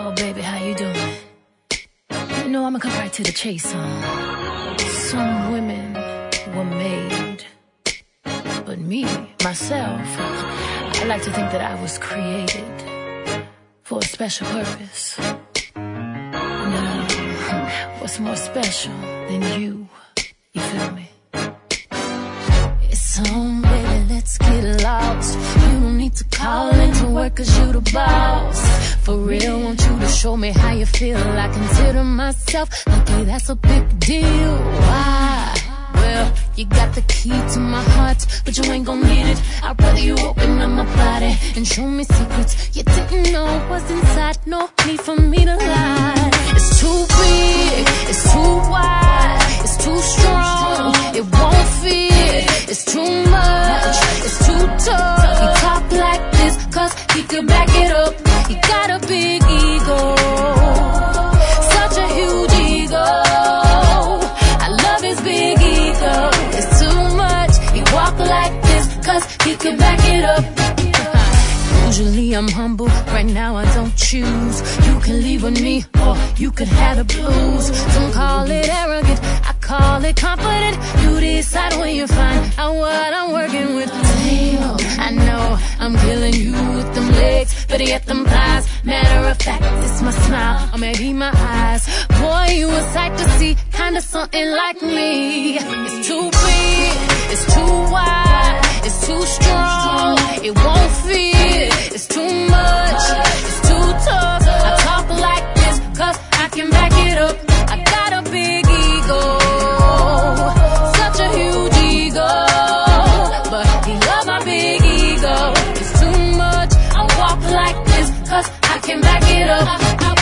Oh, baby, how you doing? You know, I'ma come right to the chase, Some women were made, but me, myself, I like to think that I was created for a special purpose. Now, what's more special than you? You feel me? It's on, baby, let's get lost. You don't need to call into work cause you the boss. For real, want you to show me how you feel. I consider myself lucky, that's a big deal. Why? Well, you got the key to my heart, but you ain't gon' need it. I'd rather you open up my body and show me secrets you didn't know was inside. No need for me to lie. It's too big, it's too wide, it's too strong, it won't fit. It's too much, it's too tough. He talk like this cause he could back it up. He got a big ego, such a huge ego. I love his big ego. It's too much, he walk like this cause he could back it up. Usually I'm humble, right now I don't choose. You can leave with me or you could have the blues. Some call it arrogant, I call it confident. You decide when you find out what I'm working with. Damn, I know I'm killing you with them legs, better yet them thighs. Matter of fact, it's my smile or maybe my eyes. Boy, you a sight to see, kinda something like me. It's too big, it's too wide, it's too strong, it won't fit. It's too much, it's too tough. I talk like this cause I can back it up. I got a big ego, such a huge ego, but he love my big ego. It's too much, I walk like this cause I can back it up.